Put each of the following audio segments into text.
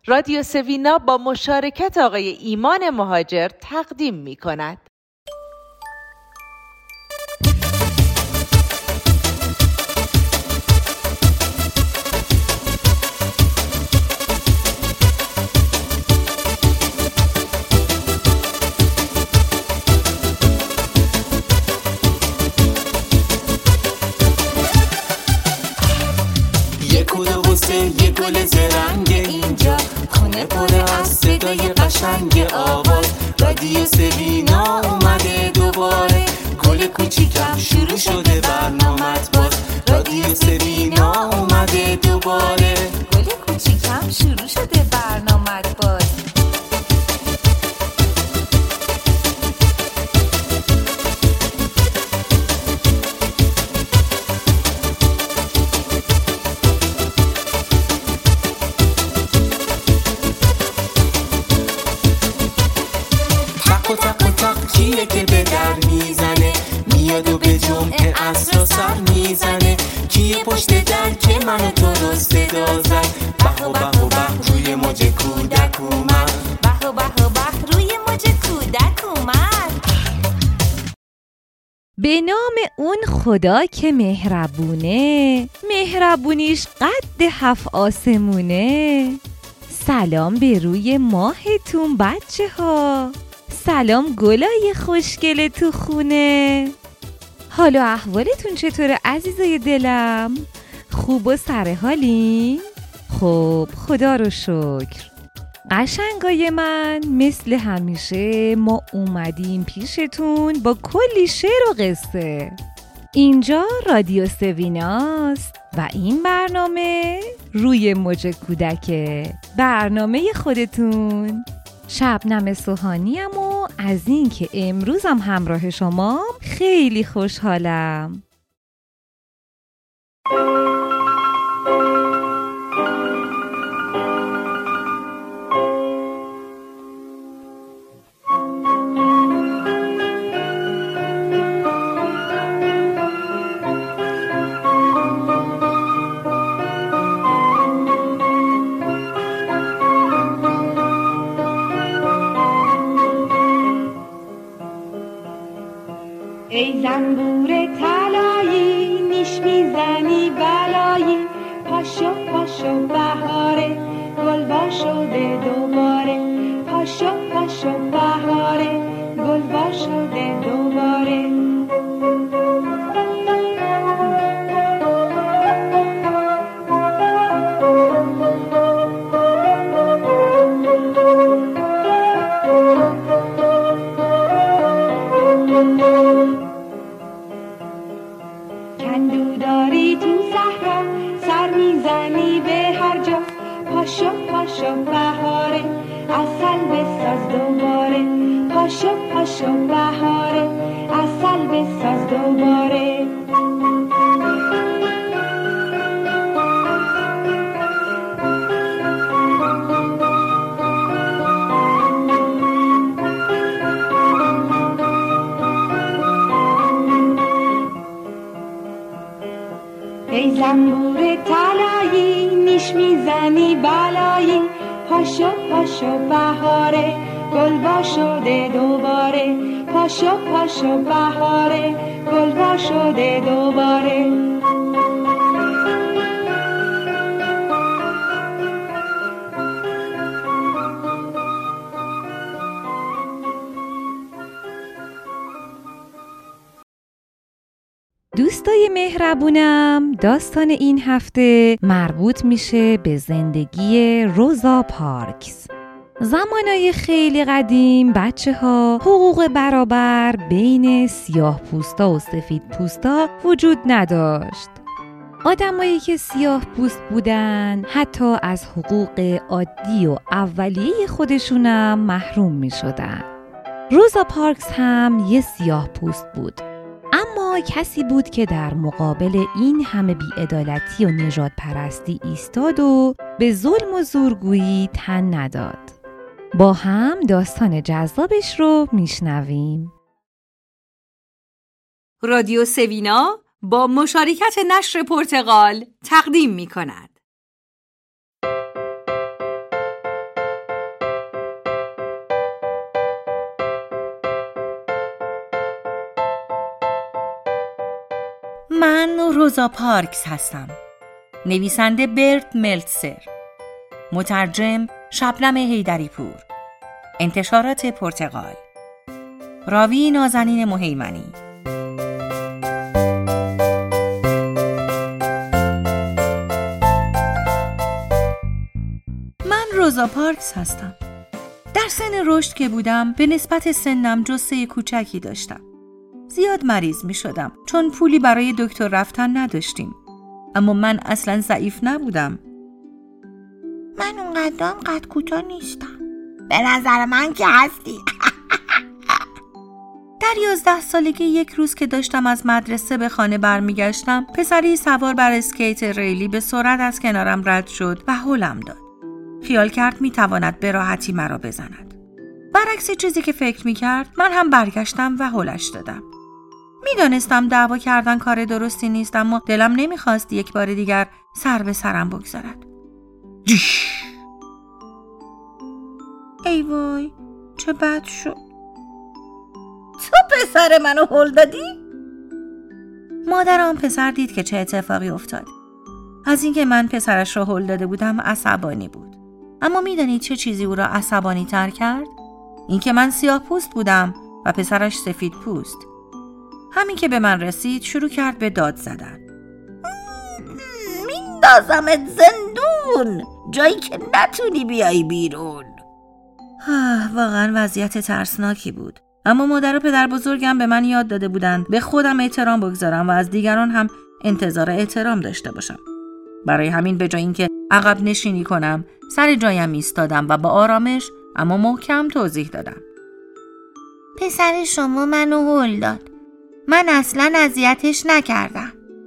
رادیو سوینا با مشارکت آقای ایمان مهاجر تقدیم می کند. یه گل زرنگ اینجا، خونه پر از صدای قشنگ آواز. رادیو سوینا اومده دوباره، گل کوچیکم شروع شده برنامت باز. رادیو سوینا اومده دوباره، گل کوچیکم شروع شده برنامت باز. کیه که به در میزنه، میاد و به جمعه عصر سر میزنه. کیه پشت در که منو تو رو صدا زد، به و به و به روی موج کودک اومد، به و به و به روی موج کودک اومد. به نام اون خدا که مهربونه، مهربونیش قد 7 آسمونه. سلام به روی ماهتون بچه ها، سلام گلای خوشگل تو خونه. حال و احوالتون چطوره عزیزای دلم؟ خوب و سر حالین؟ خب خدا رو شکر. قشنگای من، مثل همیشه ما اومدیم پیشتون با کلی شعر و قصه. اینجا رادیو سویناست و این برنامه روی موج کودکه، برنامه خودتون. شبنم سوهانیم و از این که امروزم همراه شما خیلی خوشحالم. ای زنبور طلایی، نیش میزنی بلایی. پاشو پاشو بهاره، گل وا شده دوباره. پاشو پاشو بهاره، گل وا شده دوباره. کندوداری تو صحرا، سر میزنی به هر جا. پاشو پاشو بهاره، عسل بساز دوباره. پاشو پاشو بهاره، عسل بساز دوباره. ای زنبور طلایی، نیش میزنی بلایی. پاشو پاشو بهاره، گل وا شده دوباره. پاشو پاشو بهاره، گل وا شده دوباره. دوستای مهربونم، داستان این هفته مربوط میشه به زندگی روزا پارکس. زمانای خیلی قدیم بچه ها حقوق برابر بین سیاه پوستا و سفید پوستا وجود نداشت. آدمایی که سیاه پوست بودن حتی از حقوق عادی و اولیه خودشونم محروم می شدن. روزا پارکس هم یه سیاه پوست بود، اما کسی بود که در مقابل این همه بی‌عدالتی و نژاد پرستی ایستاد و به ظلم و زورگویی تن نداد. با هم داستان جذابش رو میشنویم. رادیو سوینا با مشارکت نشر پرتغال تقدیم می کند. من روزا پارکس هستم. نویسنده برت ملتسر، مترجم شبنم حیدری‌پور، انتشارات پرتغال، راوی نازنین مهیمنی. من روزا پارکس هستم. در سن رشد که بودم به نسبت سنم جثه کوچکی داشتم. زیاد مریض می شدم چون پولی برای دکتر رفتن نداشتیم. اما من اصلا ضعیف نبودم. من اونقدرم قد کوتاه نیستم. به نظر من که هستی. در 11 سالگی یک روز که داشتم از مدرسه به خانه برمیگشتم، پسری سوار بر اسکیت ریلی به سرعت از کنارم رد شد و هلم داد. خیال کرد میتواند به راحتی مرا بزند. برعکس چیزی که فکر میکرد، من هم برگشتم و هلش دادم. میدانستم دعوا کردن کار درستی نیست، اما دلم نمیخواست یک بار دیگر سر به سرم بگذارد. ای وای، چه بد شد. تو پسر منو هل دادی؟ مادر آن پسر دید که چه اتفاقی افتاد. از اینکه من پسرش را هل داده بودم عصبانی بود. اما میدانید چه چیزی او را عصبانی تر کرد؟ اینکه من سیاه پوست بودم و پسرش سفید پوست. همین که به من رسید شروع کرد به داد زدن. میندازمت زندون، جایی که نتونی بیایی بیرون. واقعا وضعیت ترسناکی بود. اما مادر و پدر بزرگم به من یاد داده بودند به خودم احترام بگذارم و از دیگران هم انتظار احترام داشته باشم. برای همین به جای اینکه عقب نشینی کنم، سر جایم ایستادم و با آرامش اما محکم توضیح دادم. پسر شما منو هل داد. من اصلا اذیتش نکردم.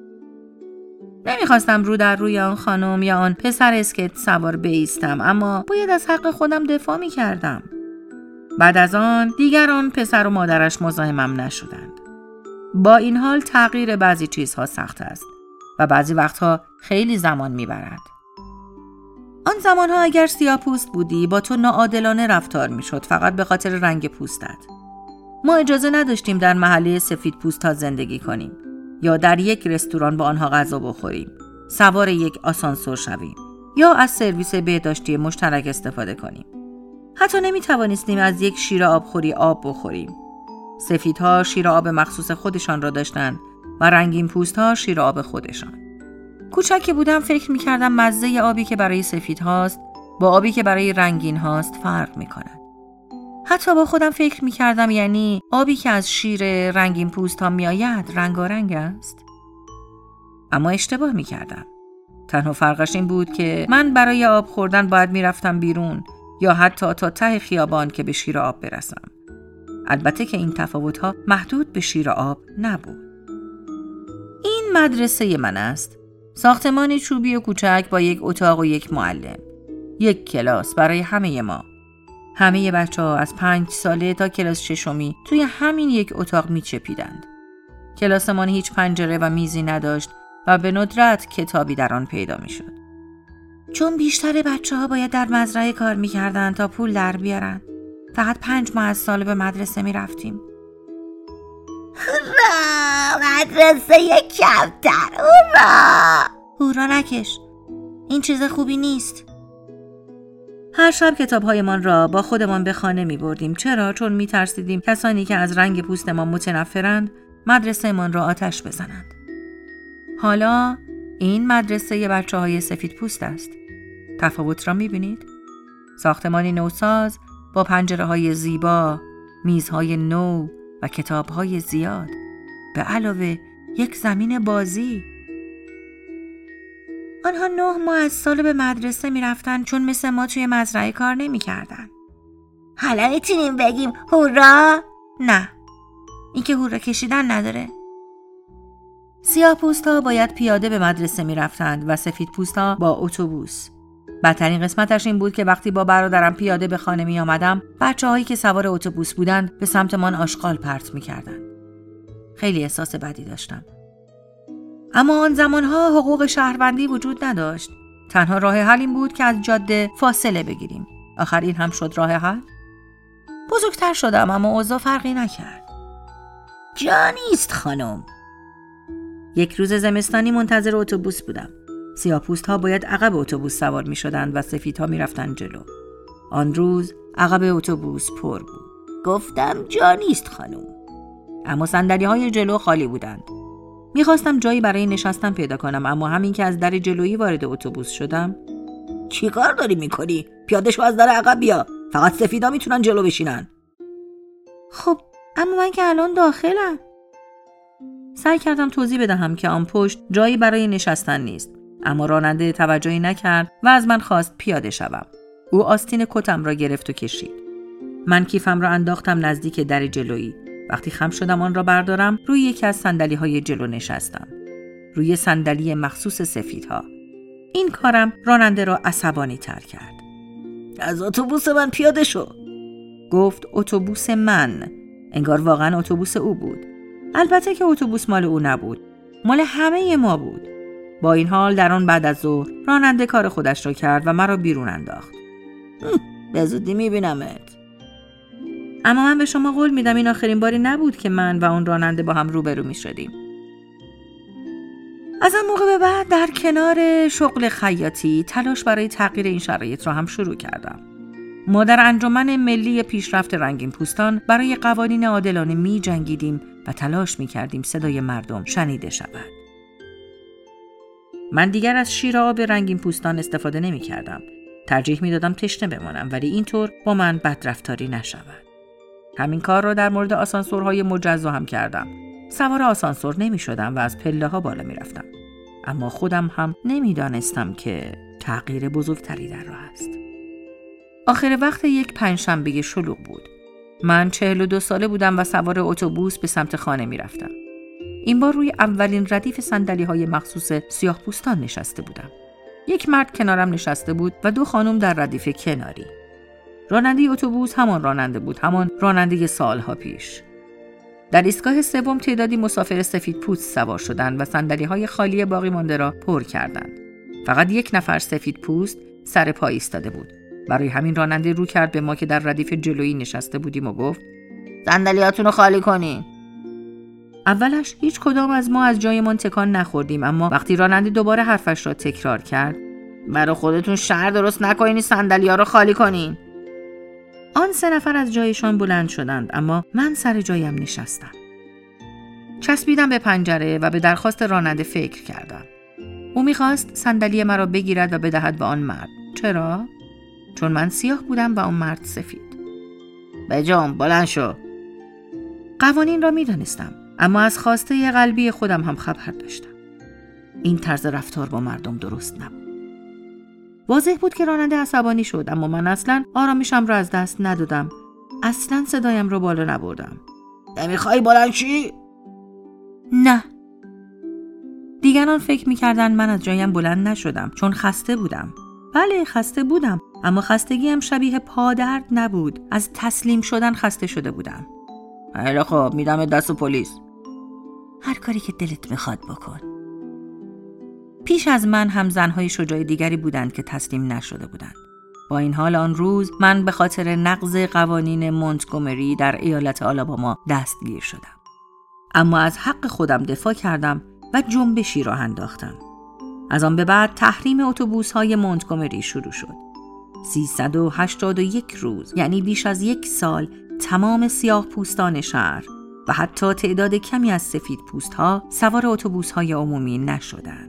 نمیخواستم رو در روی آن خانم یا آن پسر اسکیت سوار بایستم، اما باید از حق خودم دفاع میکردم. بعد از آن دیگران پسر و مادرش مزاحمم نشدند. با این حال تغییر بعضی چیزها سخت است و بعضی وقتها خیلی زمان میبرد. آن زمانها اگر سیاه‌پوست بودی با تو ناعادلانه رفتار میشد فقط به خاطر رنگ پوستت. ما اجازه نداشتیم در محله سفید پوست‌ها زندگی کنیم یا در یک رستوران با آنها غذا بخوریم، سوار یک آسانسور شویم یا از سرویس بهداشتی مشترک استفاده کنیم. حتی نمی‌توانستیم از یک شیر آبخوری آب بخوریم. سفیدها شیر آب مخصوص خودشان را داشتند و رنگین پوست‌ها شیر آب خودشان. کوچک که بودم فکر می‌کردم مزه آبی که برای سفید هاست با آبی که برای رنگین هاست فرق می‌کند. حتی با خودم فکر می‌کردم یعنی آبی که از شیر رنگین پوست ها می‌آید رنگارنگ است. اما اشتباه می‌کردم. تنها فرقش این بود که من برای آب خوردن باید می‌رفتم بیرون یا حتی تا ته خیابان که به شیر آب برسم. البته که این تفاوت‌ها محدود به شیر آب نبود. این مدرسه من است. ساختمانی چوبی و کوچک با یک اتاق و یک معلم. یک کلاس برای همه ما. همه بچه‌ها از 5 ساله تا کلاس 6 توی همین یک اتاق می‌چپیدند. کلاسمان هیچ پنجره و میزی نداشت و به ندرت کتابی در آن پیدا می‌شد. چون بیشتر بچه‌ها باید در مزرعه کار می‌کردند تا پول در بیارن. فقط 5 ماه از سال به مدرسه می‌رفتیم. هورا، مدرسه کمتر. هورا. هورا نکش. این چیز خوبی نیست. هر شب کتاب‌هایمان را با خودمان به خانه می‌بردیم. چرا؟ چون می‌ترسیدیم کسانی که از رنگ پوست ما متنفرند مدرسه‌مان را آتش بزنند. حالا این مدرسه بچه‌های سفید پوست است. تفاوت را می‌بینید؟ ساختمانی نوساز با پنجره‌های زیبا، میزهای نو و کتاب‌های زیاد، به علاوه یک زمین بازی. آنها 9 ماه از سال به مدرسه می‌رفتن چون مثل ما توی مزرعه کار نمی‌کردن. حالا میتونیم بگیم هورا؟ نه، این که هورا کشیدن نداره. سیاه‌پوست‌ها باید پیاده به مدرسه می‌رفتند و سفیدپوست‌ها با اتوبوس. بدترین قسمتش این بود که وقتی با برادرم پیاده به خانه می آمدم، بچه‌هایی که سوار اتوبوس بودند به سمتمان آشغال پرت می‌کردند. خیلی احساس بدی داشتم. اما آن زمانها حقوق شهروندی وجود نداشت. تنها راه حل این بود که از جاده فاصله بگیریم. آخر این هم شد راه حل. بزرگتر شدم اما اوضاع فرقی نکرد. جا نیست خانم. یک روز زمستانی منتظر اتوبوس بودم. سیاه‌پوست‌ها باید عقب اتوبوس سوار می‌شدند و سفیدها می‌رفتند جلو. آن روز عقب اتوبوس پر بود. گفتم جا نیست خانم. اما صندلی‌های جلو خالی بودند. می‌خواستم جایی برای نشستن پیدا کنم، اما همین که از در جلویی وارد اتوبوس شدم، چی کار داری می‌کنی؟ پیاده شو، از در عقب بیا. فقط سفیدا میتونن جلو بشینن. خب اما من که الان داخلم. سعی کردم توضیح بدهم که آن پشت جایی برای نشستن نیست، اما راننده توجهی نکرد و از من خواست پیاده شوم. او آستین کتم را گرفت و کشید. من کیفم را انداختم نزدیک در جلویی. وقتی خم شدم آن را بردارم، روی یکی از صندلی‌های جلو نشستم. روی صندلی مخصوص سفیدها. این کارم راننده را عصبانی تر کرد. از اتوبوس من پیاده شو. گفت اتوبوس من. انگار واقعا اتوبوس او بود. البته که اتوبوس مال او نبود، مال همه ما بود. با این حال در آن بعد از ظهر راننده کار خودش را کرد و مرا بیرون انداخت. به زودی میبینمت. اما من به شما قول میدم این آخرین باری نبود که من و اون راننده با هم روبرو میشدیم. از آن موقع به بعد در کنار شغل خیاطی تلاش برای تغییر این شرایط را هم شروع کردم. ما در انجمن ملی پیشرفت رنگین پوستان برای قوانین عادلانه می جنگیدیم و تلاش می کردیم صدای مردم شنیده شود. من دیگر از شیر آب رنگین پوستان استفاده نمی کردم. ترجیح می دادم تشنه بمانم، ولی اینطور با من بدرفتاری نشود. همین کار را در مورد آسانسورهای مجزا هم کردم. سوار آسانسور نمی شدم و از پله ها بالا می رفتم. اما خودم هم نمی دانستم که تغییر بزرگتری در راه است. آخر وقت یک پنجشنبه شلوغ بود. من 42 ساله بودم و سوار اتوبوس به سمت خانه می رفتم. این بار روی اولین ردیف صندلی‌های مخصوص سیاه‌پوستان نشسته بودم. یک مرد کنارم نشسته بود و 2 خانم در ردیف کناری. راننده اتوبوس همان راننده بود، همان راننده سالها پیش. در ایستگاه سوم تعدادی مسافر سفید پوست سوار شدند و صندلی‌های خالی باقی مانده را پر کردند. فقط یک نفر سفید پوست سر پا ایستاده بود. برای همین راننده رو کرد به ما که در ردیف جلویی نشسته بودیم و گفت: صندلیاتون رو خالی کنین. اولش هیچ کدام از ما از جایمان تکان نخوردیم، اما وقتی راننده دوباره حرفش را تکرار کرد: برای خودتون شهر درست نکنین، صندلی‌ها رو خالی کنین. آن 3 نفر از جایشان بلند شدند، اما من سر جایم نشستم. چسبیدم به پنجره و به درخواست راننده فکر کردم. او می‌خواست صندلی مرا بگیرد و بدهد به آن مرد. چرا؟ چون من سیاه بودم و آن مرد سفید. بجام بلند شو. قوانین را می‌دانستم، اما از خواسته قلبی خودم هم خبر داشتم. این طرز رفتار با مردم درست نبود. واضح بود که راننده عصبانی شد، اما من اصلاً آرامشم را از دست ندادم. اصلاً صدایم را بالا نبردم. نمیخوای بلند شی؟ نه. دیگران فکر می‌کردند من از جایم بلند نشدم چون خسته بودم. بله خسته بودم، اما خستگیم شبیه پادرد نبود. از تسلیم شدن خسته شده بودم. خیلی خوب، میدم دست پلیس. هر کاری که دلت میخواد بکن. پیش از من هم زنهای شجاع دیگری بودند که تسلیم نشده بودند. با این حال آن روز من به خاطر نقض قوانین مونتگومری در ایالت آلاباما دستگیر شدم. اما از حق خودم دفاع کردم و جنبشی راه انداختم. از آن به بعد تحریم اتوبوس‌های مونتگومری شروع شد. 381 روز، یعنی بیش از 1 سال، تمام سیاه پوستان شهر و حتی تعداد کمی از سفید پوست‌ها سوار اتوبوس‌های عمومی نشدند.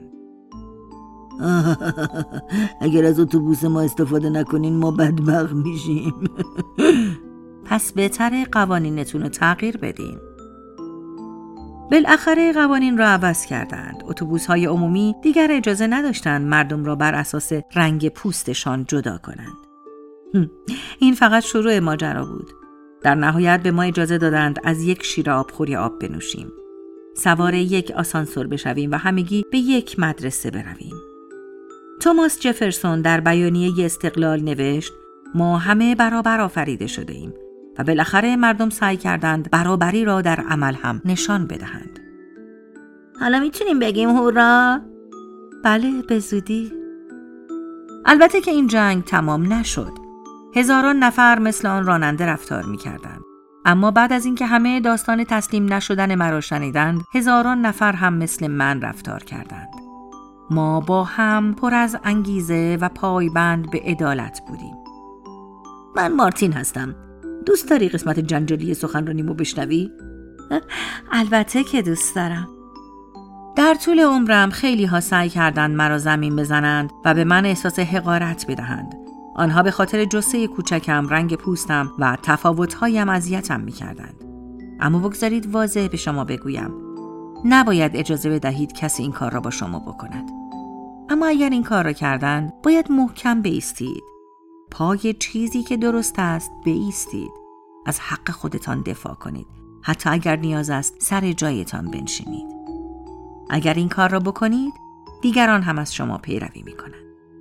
اگر از اتوبوس ما استفاده نکنین ما بدبخت میشیم. پس بهتره قوانینتون رو تغییر بدین. بالاخره قوانین را عوض کردند. اتوبوس‌های عمومی دیگر اجازه نداشتند مردم را بر اساس رنگ پوستشان جدا کنند. این فقط شروع ماجرا بود. در نهایت به ما اجازه دادند از یک شیر آبخوری آب بنوشیم، سوار یک آسانسور بشویم و همگی به یک مدرسه برویم. توماس جفرسون در بیانیه استقلال نوشت: ما همه برابر آفریده شده ایم و بالاخره مردم سعی کردند برابری را در عمل هم نشان بدهند. حالا میتونیم بگیم هورا؟ بله، به زودی. البته که این جنگ تمام نشد. هزاران نفر مثل آن راننده رفتار میکردند. اما بعد از اینکه همه داستان تسلیم نشدن مرا شنیدند، هزاران نفر هم مثل من رفتار کردند. ما با هم پر از انگیزه و پایبند به عدالت بودیم. من مارتین هستم. دوست داری قسمت جنجالی سخنرانیمو بشنوی؟ البته که دوست دارم. در طول عمرم خیلی ها سعی کردند مرا زمین بزنند و به من احساس حقارت بدهند. آنها به خاطر جثه کوچکم، رنگ پوستم و تفاوت‌هایم اذیتم می‌کردند. اما بگذارید واضح به شما بگویم، نباید اجازه بدهید کسی این کار را با شما بکند. اما اگر این کار را کردند، باید محکم بایستید. پای چیزی که درست است بایستید. از حق خودتان دفاع کنید، حتی اگر نیاز است سر جایتان بنشینید. اگر این کار را بکنید، دیگران هم از شما پیروی می‌کنند.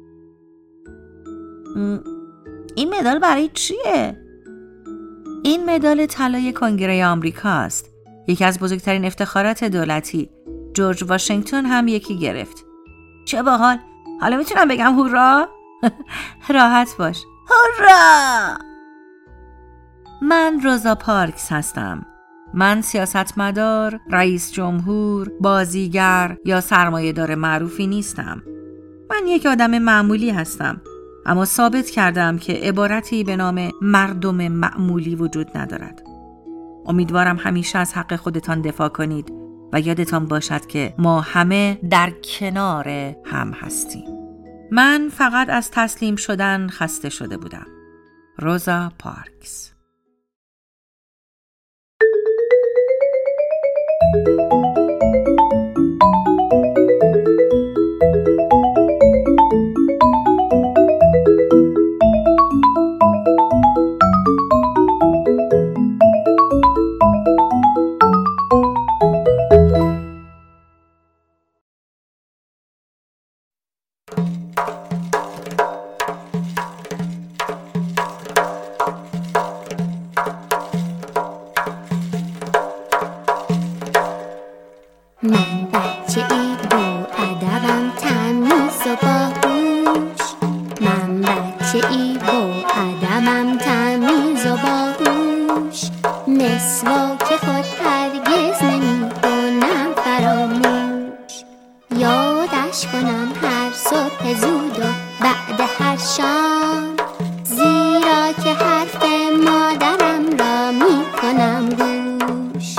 این مدال برای چیه؟ این مدال طلای کنگره آمریکا است. یکی از بزرگترین افتخارات دولتی. جورج واشنگتن هم یکی گرفت. چه باحال. حالا میتونم بگم هورا؟ راحت باش. هورا! من روزا پارکس هستم. من سیاستمدار، رئیس جمهور، بازیگر یا سرمایه‌دار معروفی نیستم. من یک آدم معمولی هستم، اما ثابت کردم که عبارتی به نام مردم معمولی وجود ندارد. امیدوارم همیشه از حق خودتان دفاع کنید و یادتان باشد که ما همه در کنار هم هستیم. من فقط از تسلیم شدن خسته شده بودم. روزا پارکس. من بچه ای با ادبم تمیز و باهوش. من بچه ای با ادبم تمیز و باهوش. مسواک خود هرگز نمی کنم فراموش. یادش کنم هر صبح زود و بعد هر شام، زیرا که حرف مادرم را می کنم گوش.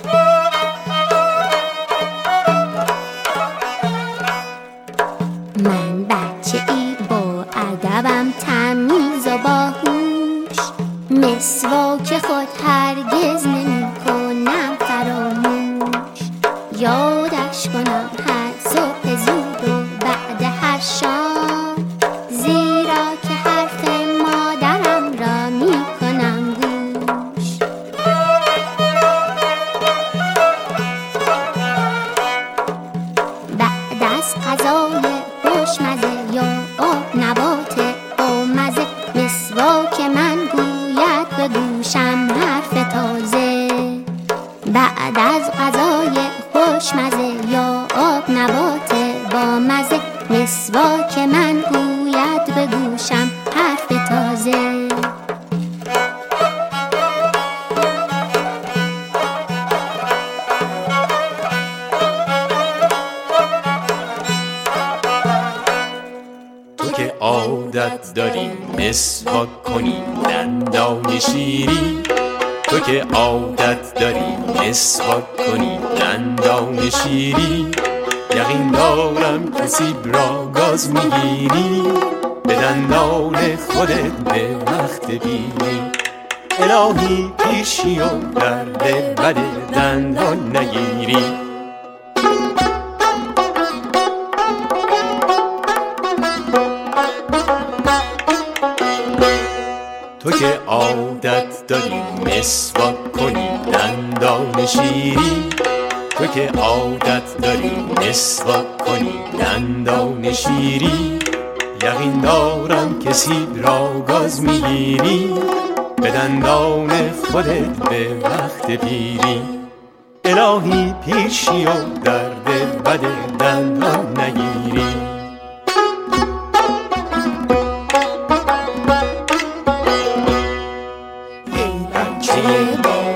من بچه ای با ادبم تمیز و باهوش. مسواک خود هرگز نمی کنم فراموش. یادش کنم هر صبح زود و بعد هر شام، زیرا که حرف مادرم را می کنم گوش. بعد از غذای خوشمزه یا آب نبات با مزه، مسواک من گوید به گوشم حرف تازه. بعد از غذای خوشمزه یا آب نبات با مزه، مسواک من گوید به گوشم حرف تازه. که عادت داری مسواک کنی دندان شیری، تو که عادت داری مسواک کنی دندان شیری، یقین دارم که سیب را گاز میگیری، به دندان خودت به وقت بیری. الهی پیشی و درد بد دندان نگیری. تو که عادت داری مسواک کنی دندان شیری، تو که عادت داری مسواک کنی دندان شیری، یقین دارم که سیب را گاز میگیری، به دندان خودت به وقت پیری. الهی پیشی و درد بد دندان نگیری. ای بچه با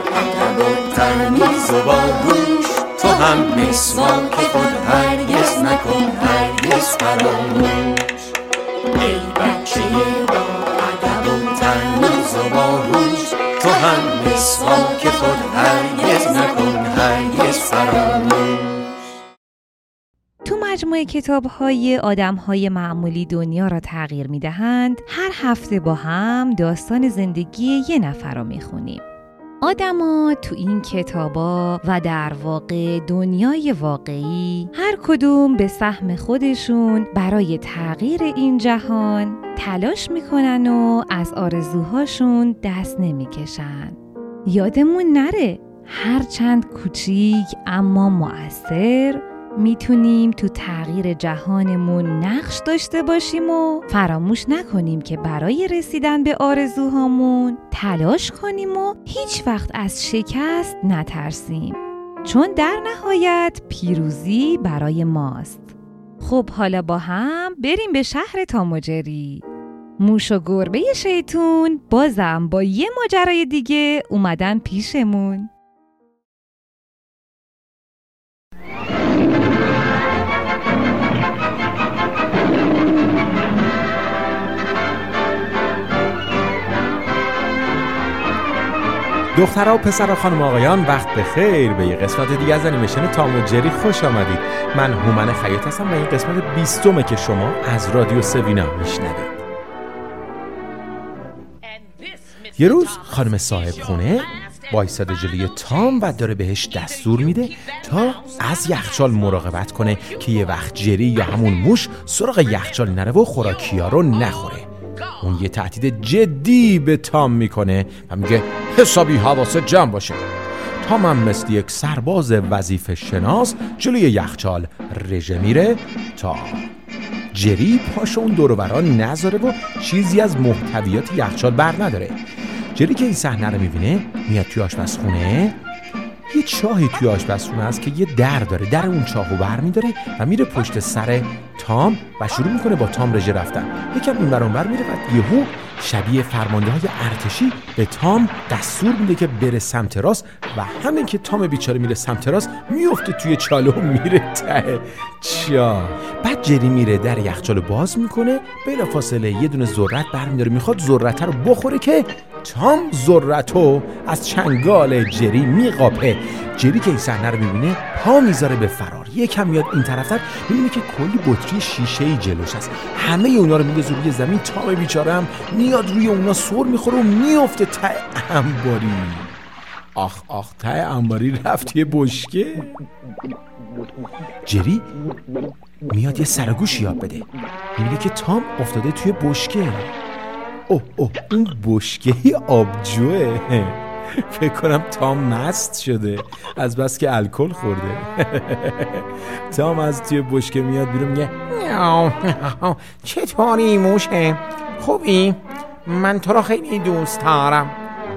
مسواک خود هرگز نکن هرگز فراموش. ای بچه با ادب و تمیز و باهوش، تو هم مسواک خود هرگز نکن هرگز فراموش. تو مجموعه کتاب‌های آدم‌های معمولی دنیا را تغییر می‌دهند، هر هفته با هم داستان زندگی یه نفر را می‌خونیم. آدما تو این کتابا و در واقع دنیای واقعی هر کدوم به سهم خودشون برای تغییر این جهان تلاش میکنن و از آرزوهاشون دست نمیکشن. یادمون نره هر چند کوچیک اما مؤثر میتونیم تو تغییر جهانمون نقش داشته باشیم و فراموش نکنیم که برای رسیدن به آرزوهامون تلاش کنیم و هیچ وقت از شکست نترسیم، چون در نهایت پیروزی برای ماست. خب حالا با هم بریم به شهر تام و جری. موش و گربه شیطون بازم با یه ماجرای دیگه اومدن پیشمون. دخترها و پسرها، خانم آقایان، وقت بخیر. به یه قسمت دیگه از انیمیشن تام و جری خوش آمدید. من هومن خیاط هستم و این قسمت 20 که شما از رادیو سوینا میشنوید. یه روز خانم صاحب خونه وایساده جلوی تام و داره بهش دستور میده تا از یخچال مراقبت کنه که یه وقت جری یا همون موش سراغ یخچال نره و خوراکی‌ها رو نخوره. اون یه تهدید جدی به تام میکنه و میگه حسابی حواست جمع باشه. تام هم مثل یک سرباز وظیفه شناس جلوی یخچال رژه میره تا جری پاشو اون دور و بران نذاره و چیزی از محتویات یخچال بر نداره. جری که این صحنه رو میبینه میاد توی آشپزخونه. یه چاهی توی آشپزخونه هست که یه در داره. در اون چاهو بر میداره و میره پشت سر تام و شروع میکنه با تام رژه رفتن. یکم این ور اون ور میره و یهو شبیه فرمانده های ارتشی به تام دستور میده که بره سمت راست و همین که تام بیچاره میره سمت راست میفته توی چاله و میره ته چاه. بعد جری میره در یخچال باز میکنه، بلافاصله یه دونه ذرت برمیداره، میخواد ذرت رو بخوره که تام ذرتو از چنگال جری میقاپه. جری که این صحنه رو میبینه پا میذاره به فرار. یکم میاد این طرفتر میبینه که کلی بطری شیشه‌ای جلوش هست. همه اونا رو میندازه روی زمین. تام بیچاره هم میاد روی اونا سر میخوره و میفته ته انباری. آخ آخ، ته انباری رفت یه بشکه. جری میاد یه سرگوش یاد بده. میبینه که تام افتاده توی بشکه. اوه اون بشکه آبجوه. فکر کنم تام مست شده از بس که الکل خورده. تام از توی بشکه میاد بیرون میگه چطوری موشه؟ خوبی؟ من تو رو خیلی دوست دارم.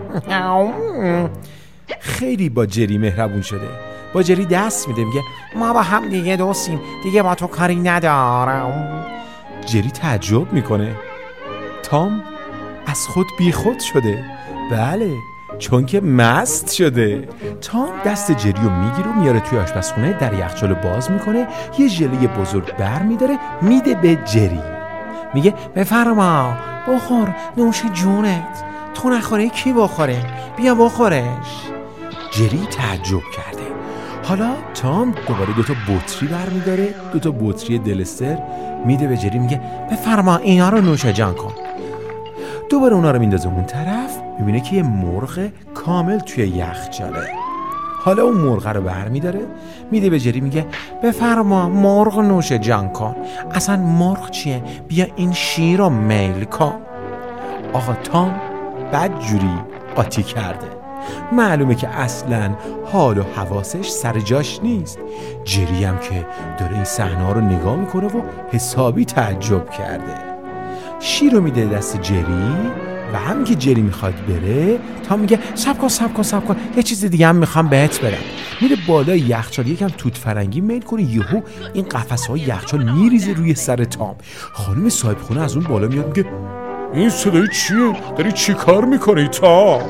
خیلی با جری مهربون شده. با جری دست میده، میگه ما با هم دیگه دوستیم، دیگه با تو کاری ندارم. جری تعجب میکنه. تام از خود بی خود شده. بله، چون که مست شده. تام دست جری رو میگیره و میاره توی آشپزخونه، در یخچال باز میکنه، یه ژله بزرگ بر میداره میده به جری. میگه بفرما بخور، نوش جونت. تو نخوره کی بخوره؟ بیا بخورش. جری تعجب کرده. حالا تام دوباره 2 بطری بر میداره، 2 بطری دلستر میده به جری، میگه بفرما اینا رو نوش جان کن. دوباره اونا رو میندازه اون طرف، میبینه که یه مرغ کامل توی یخچاله. حالا اون مرغ رو برمیداره میده به جری، میگه بفرما مرغ نوش جان کن. اصلا مرغ چیه؟ بیا این شیر رو میل کن. آقا تام بدجوری قاطی کرده. معلومه که اصلا حال و حواسش سر جاش نیست. جری هم که داره این صحنه رو نگاه میکنه و حسابی تعجب کرده. شیر رو میده دست جری و همین که جری میخواد بره، تا میگه صبر کن یه چیز دیگه هم میخوام بهت بدم. میره بالای یخچال یکم توت فرنگی میل کنه، یهو این قفس‌های یخچال میریزه روی سر تام. خانم صاحب خونه از اون بالا میاد، میگه این صدای چیه؟ داری چی کار میکنی تام؟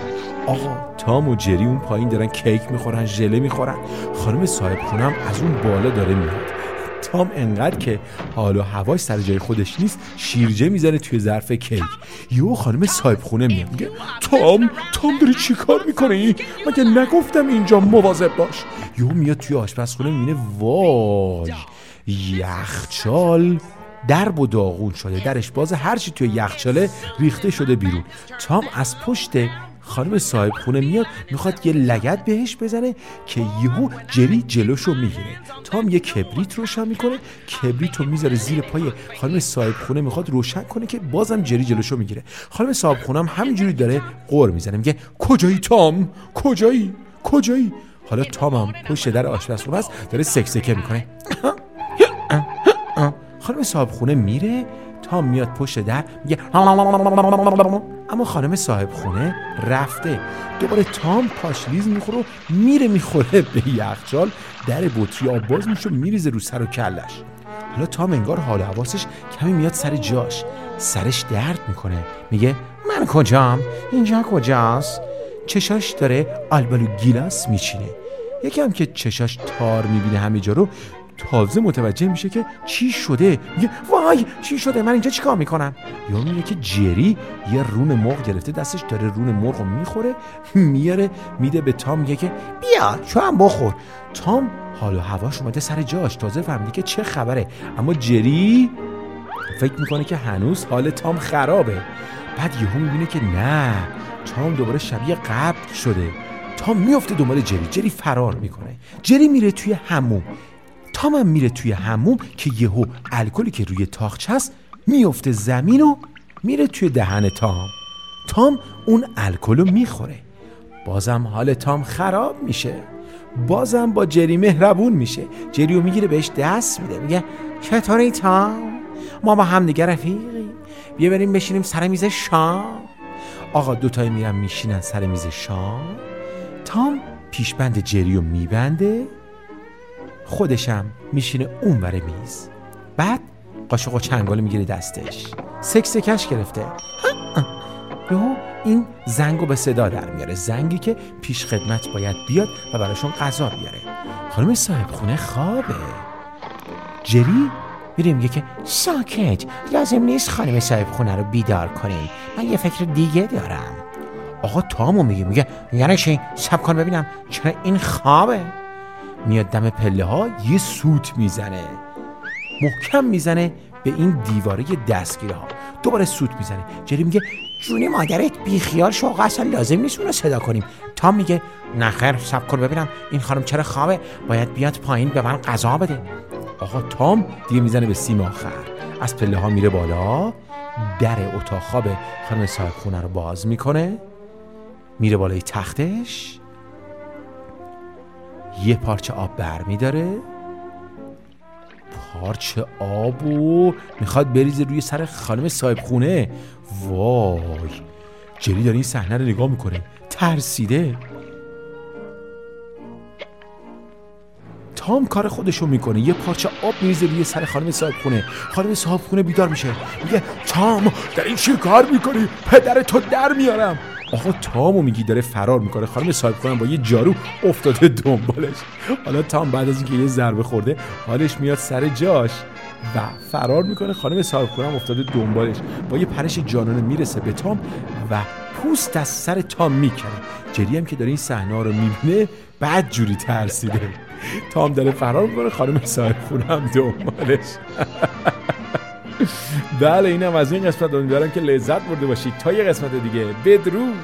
آقا تام و جری اون پایین دارن کیک میخورن، ژله میخورن. خانم صاحب خونم از اون بالا داره میاد. تام انقدر که حال و هواش سر جای خودش نیست شیرجه میزنه توی ظرف کیک. یهو خانم صاحب خونه میاد میگه تام داری چی کار میکنی؟ مگه نگفتم اینجا مواظب باش؟ یهو میاد توی آشپزخونه میبینه وای یخچال درب و داغون شده، درش باز، هرچی توی یخچاله ریخته شده بیرون. تام از پشت خانم صاحب خونه میاد میخواد یه لگد بهش بزنه که یهو جری جلوشو میگیره. تام یه کبریت روشن میکنه، کبریتو میذاره زیر پای خانم صاحب خونه میخواد روشن کنه که بازم جری جلوشو میگیره. خانم صاحب خونه هم همینجوری داره غر میزنه میگه کجایی تام؟ کجایی؟ حالا تام هم پشت در آشپزخونه است داره سکسکه میکنه. خانم صاحب خونه میره، تام میاد پشت در میگه اما خانم صاحب خونه رفته. دوباره تام پاش لیز میخوره و میخوره به یخچال، در بطری آب باز میشه میریزه رو سر و کلش. حالا تام انگار حال و حواسش کمی میاد سر جاش، سرش درد میکنه، میگه من کجام؟ اینجا کجاست؟ چشاش داره آلبالو گیلاس میچینه. یکم که چشاش تار میبینه همه جا رو تازه متوجه میشه که چی شده. میگه وای چی شده؟ من اینجا چیکار میکنم؟ یا میگه که جری یه رون مرغ گرفته دستش، داره رون مرغ رو میخوره، میاره میده به تام، میگه که بیا تو هم بخور. تام حال و هواش اومده سر جاش، تازه فهمیده که چه خبره. اما جری فکر میکنه که هنوز حال تام خرابه. بعد یهو میبینه که نه، تام دوباره شبیه قبل شده. تام میفته دنبال جری فرار میکنه. جری میره توی حموم، تام هم میره توی حموم که یهو الکلی که روی تاقچه است میفته زمین و میره توی دهن تام اون الکلو میخوره. بازم حال تام خراب میشه، بازم با جری مهربون میشه. جریو میگیره بهش دست میده، میگه چطوری تام؟ ما با هم دیگه رفیقیم، بیا بریم بشینیم سر میز شام. آقا دوتایی میرن میشینن سر میز شام. تام پیشبند جریو میبنده، خودشم میشینه اون ور میز. بعد قاشق و چنگال میگیره دستش، سکسکش گرفته. این زنگو به صدا در میاره، زنگی که پیش خدمت باید بیاد و براشون غذا بیاره. خانم صاحب خونه خوابه. جری میره میگه که ساکت، لازم نیست خانم صاحب خونه رو بیدار کنین، من یه فکر دیگه دارم. آقا تامو میگه یعنی چی؟ صبر کن ببینم چرا این خوابه. میاد دم پله ها یه سوت میزنه، محکم میزنه به این دیواره دستگیره ها، دوباره سوت میزنه. جری میگه جونی مادرت بیخیال شو، اصلا لازم نیست اونو صدا کنیم. تام میگه نخیر صبر کن ببینم این خانم چرا خوابه، باید بیاد پایین به من غذا بده. آقا تام دیگه میزنه به سیم آخر، از پله ها میره بالا، در اتاق خواب خانم صاحب خونه رو باز میکنه، میره بالای تختش، یه پارچه آب برمیداره، پارچه آبو میخواد بریزه روی سر خانم صاحب خونه. وای، جری داره این صحنه رو نگاه میکنه، ترسیده. تام کار خودشو میکنه، یه پارچه آب میریزه روی سر خانم صاحب خونه. خانم صاحب خونه بیدار میشه، میگه تام در این چی کار میکنی؟ پدرتو در میارم. آقا تامو میگی داره فرار میکنه، خانم صاحب خونه با یه جارو افتاده دنبالش. حالا تام بعد از اینکه یه ضربه خورده حالش میاد سر جاش و فرار میکنه. خانم صاحب خونه هم افتاده دنبالش، با یه پرش جانانه میرسه به تام و پوست از سر تام میکنه. جری هم که داره این صحنه رو میبینه بعد جوری ترسیده. تام داره فرار میکنه، خانم صاحب خونه هم دنبالش. بله اینم از این قسمت. امیدوارم که لذت برده باشید. تا یه قسمت دیگه، بدرود.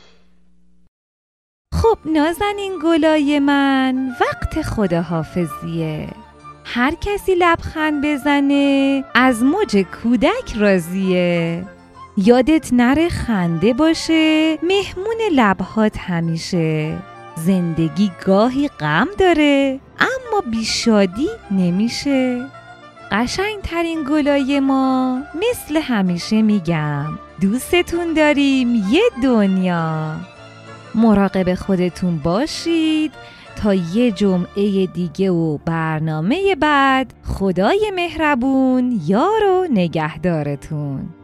خب نازنین گلای من، وقت خداحافظیه. هر کسی لبخند بزنه از موج کودک راضیه. یادت نره خنده باشه مهمون لبهات همیشه. زندگی گاهی غم داره اما بی شادی نمیشه. قشنگترین گلای ما مثل همیشه میگم دوستتون داریم یه دنیا. مراقب خودتون باشید تا یه جمعه دیگه و برنامه بعد. خدای مهربون یار و نگهدارتون.